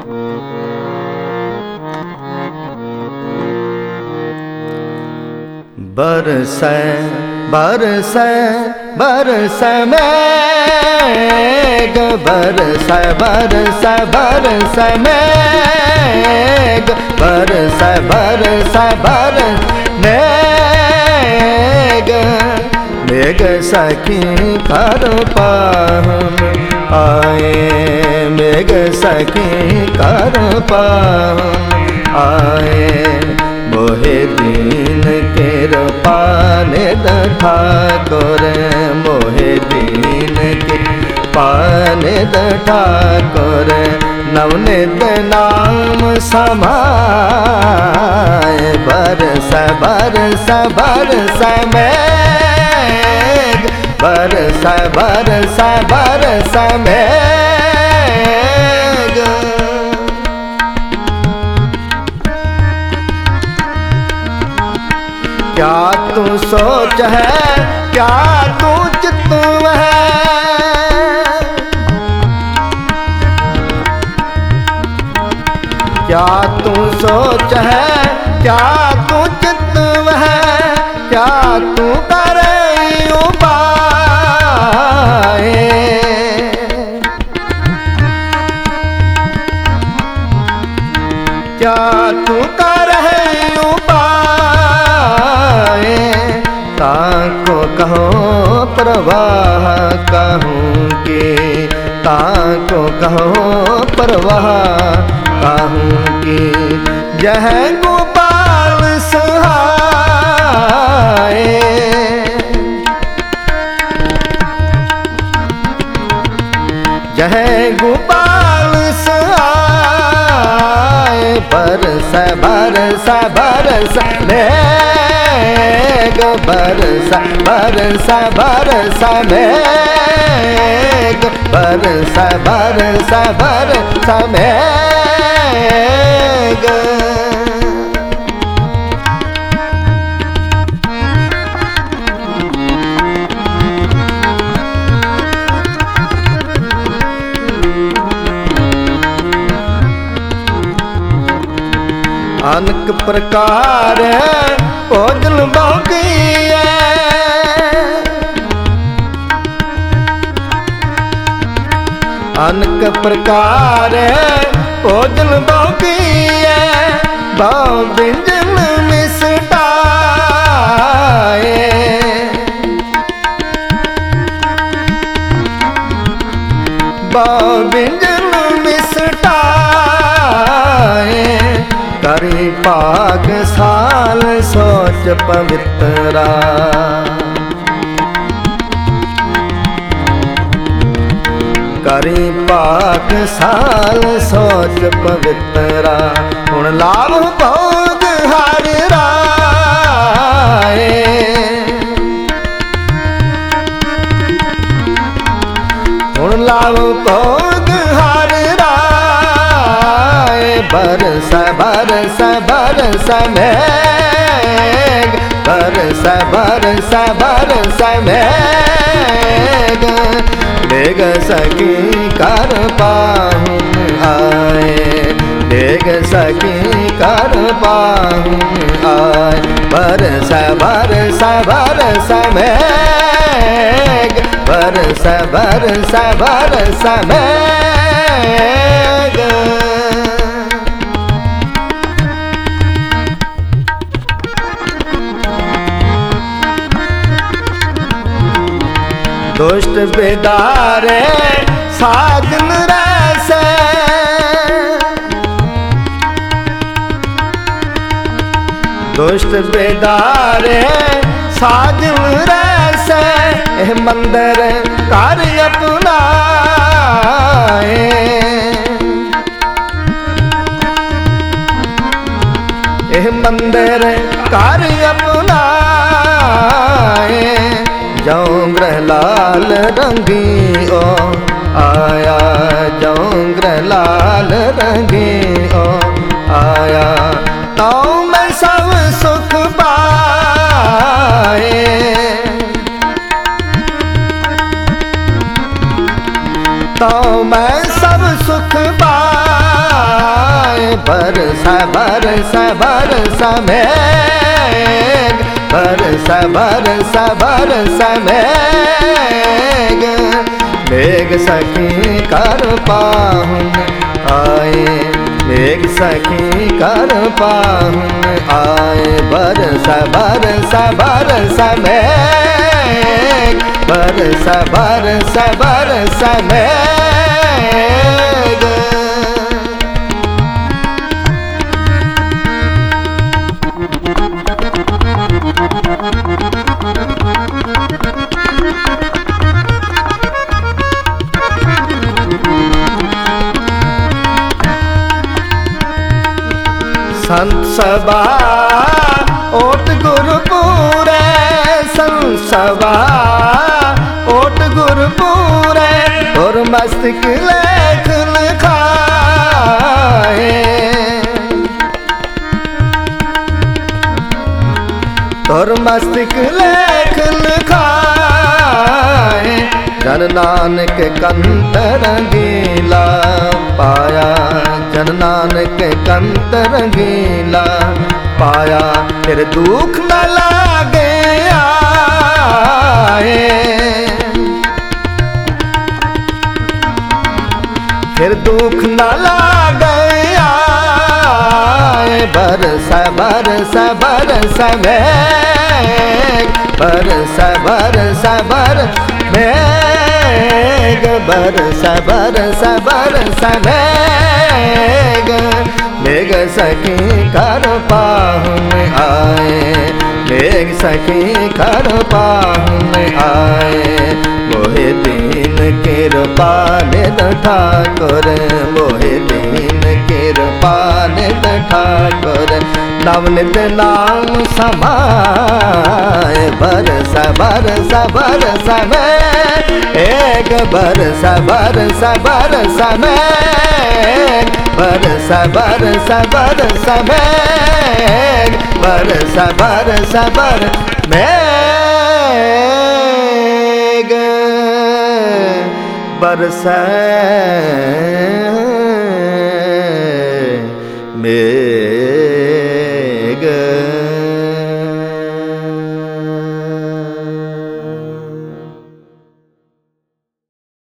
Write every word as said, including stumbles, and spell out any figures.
बरसै बरसै बरसै मेघ, बरसै बरसै बरसै मेघ, बरसै बरसै बरसै मेघ। मेघ सखी कर पाहुन आए, मेघ सखी कर पाहुन आए। मोहे दीन केर पाने ठाकुर, मोहे दीन के पाने ठाकुर। नवनित नाम समाए, बरस बरस बरस मेघ, बरस बरस बरस मेघ। क्या तू सोच है, क्या तू चित्त है, क्या तू सोच है, क्या तू चित्त है, क्या तू करे उपाय। क्या तू करे उपाय। ताको कहो प्रवाह कहूँ के, ताको कहो प्रवाह कहूँ के। यह गोपाल सहाय, यह गोपाल सहाय। बरस बरस बरस मेघ, बरस बरस बरस मेघ, बरस बरस बरस मेघ। अनेक प्रकार भोजन बाकी है, अनेक प्रकार भोजन बाकी है। भाव व्यंजन मिष्टाए, भाव व्यंजन मिष्टाए। करी पाक साल सोच पवित्रा, करी पाक साल सोच पवित्रा। हुण लाभ भोग हर राय, हुण लाभ भोग हर राय। बरस बरस बरस मेघ, बरस बरस बरस मेघ। मेघ सखी कर पाहुन आए, मेघ सखी कर पाहुन आए। बरस बरस बरस मेघ, बरस बरस बरस मेघ। दुष्ट बेदारे साजन रैसे, दुष्ट बेदारे साजन रैसे। एह मंदिर कार्य अपनाए, एह मंदिर कार्य अपनाए। जाऊं ग्रहलाल रंगी ओ आया, जाऊं ग्रहलाल रंगी ओ आया। तो मैं सब सुख पाए, तो मैं सब सुख पाए। बरस बरस बरस मेघ, बरस बरस बरस मेघ। मेघ सखी कर पाहुन आए, मेघ सखी कर पाहुन आए, बरस बरस बरस मेघ, बरस बरस बरस मेघ। संत सभा ओट गुरपुरे, संत सभा ओट गुरपुरे, और मस्तक लेख लिखाए, और मस्तक लेख लिखाए। जन नानक कंत रंगीला पाया, जन नानक कंत रंगीला पाया, फिर दुख न लागे आए, फिर दुख न लागे आए। बरस बरस बरस मेघ, बरस बरस बरस मेघ, बरस बरस बरस मेघ। मेघ सखी कर पाहुन आए, मेघ सखी कर पाहुन आए। मोहे दीन कृपा निध ठाकुर, मोहे दीन कृपा निध ठाकुर। नवनित नाम समाए, बरस बरस बरस मेघ, बरस बरस बरस मेघ, बरस बरस बरस मेघ, बरस बरस बरस मेघ, बरस मेघ।